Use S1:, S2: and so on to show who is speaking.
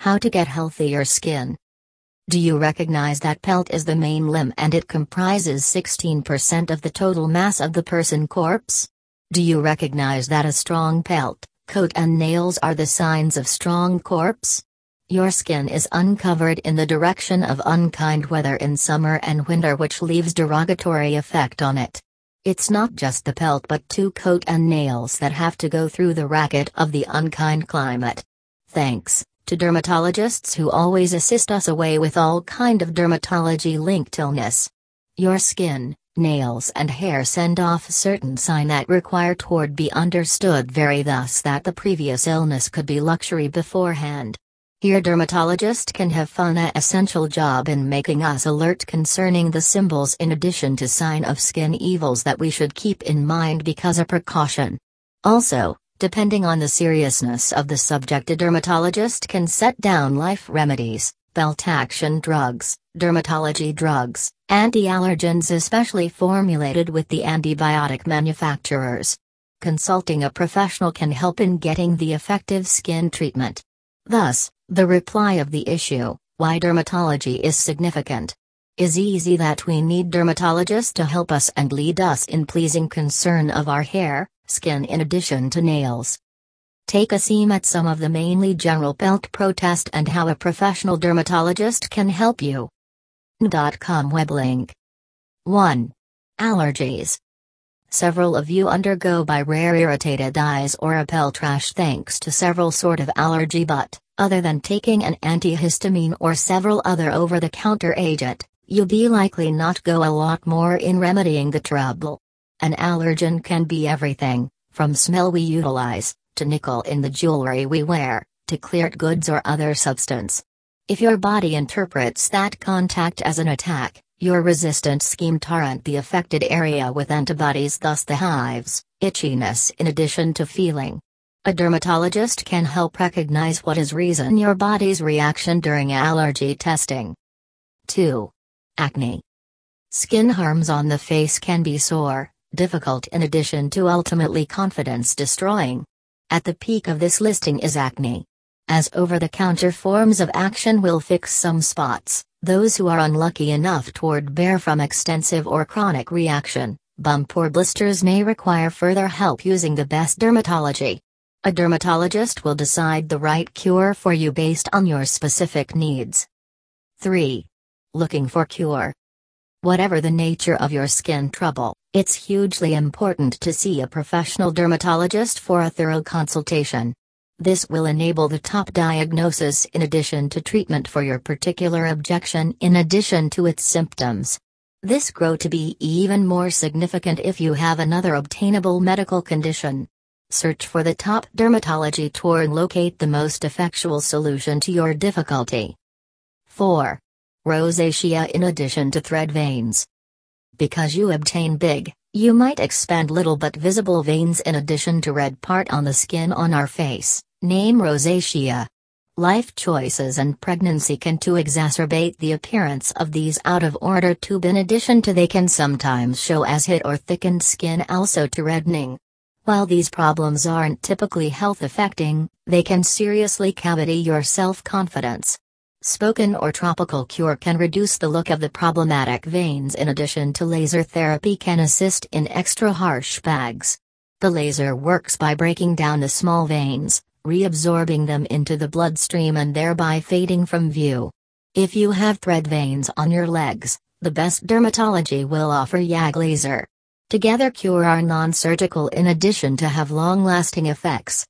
S1: How to get healthier skin. Do you recognize that pelt is the main limb and it comprises 16% of the total mass of the person corpse? Do you recognize that a strong pelt, coat and nails are the signs of strong corpse? Your skin is uncovered in the direction of unkind weather in summer and winter, which leaves derogatory effect on it. It's not just the pelt but too coat and nails that have to go through the racket of the unkind climate. Thanks to dermatologists who always assist us away with all kind of dermatology-linked illness. Your skin, nails and hair send off certain signs that require to be understood thus that the previous illness could be luxury beforehand. Here dermatologist can have fun a essential job in making us alert concerning the symbols in addition to sign of skin evils that we should keep in mind because a precaution. Also, depending on the seriousness of the subject, a dermatologist can set down life remedies, belt action drugs, dermatology drugs, anti-allergens especially formulated with the antibiotic manufacturers. Consulting a professional can help in getting the effective skin treatment. Thus, the reply of the issue, why dermatology is significant, is easy that we need dermatologists to help us and lead us in pleasing concern of our hair, skin in addition to nails. Take a seam at some of the mainly general pelt protest and how a professional dermatologist can help you. .com web link. 1. Allergies. Several of you undergo by rare irritated eyes or a pelt rash thanks to several sort of allergy, but, other than taking an antihistamine or several other over-the-counter agent, you be likely not go a lot more in remedying the trouble. An allergen can be everything, from smell we utilize, to nickel in the jewelry we wear, to cleared goods or other substance. If your body interprets that contact as an attack, your resistant scheme torrent the affected area with antibodies, thus the hives, itchiness in addition to feeling. A dermatologist can help recognize what is reason your body's reaction during allergy testing. 2. Acne. Skin harms on the face can be sore, difficult in addition to ultimately confidence destroying. At the peak of this listing is acne. As over-the-counter forms of action will fix some spots, those who are unlucky enough to bear from extensive or chronic reaction, bump or blisters may require further help using the best dermatology. A dermatologist will decide the right cure for you based on your specific needs. 3. Looking for cure. Whatever the nature of your skin trouble, it's hugely important to see a professional dermatologist for a thorough consultation. This will enable the top diagnosis in addition to treatment for your particular objection in addition to its symptoms. This grow to be even more significant if you have another obtainable medical condition. Search for the top dermatology to locate the most effectual solution to your difficulty. 4. Rosacea in addition to thread veins. Because you obtain big, you might expand little but visible veins in addition to red part on the skin on our face, name rosacea. Life choices and pregnancy can too exacerbate the appearance of these out-of-order tube in addition to they can sometimes show as hit or thickened skin also to reddening. While these problems aren't typically health-affecting, they can seriously cavity your self-confidence. Spoken or tropical cure can reduce the look of the problematic veins in addition to laser therapy can assist in extra harsh bags. The laser works by breaking down the small veins, reabsorbing them into the bloodstream and thereby fading from view. If you have thread veins on your legs, the best dermatology will offer YAG laser. Together cure are non-surgical in addition to have long-lasting effects.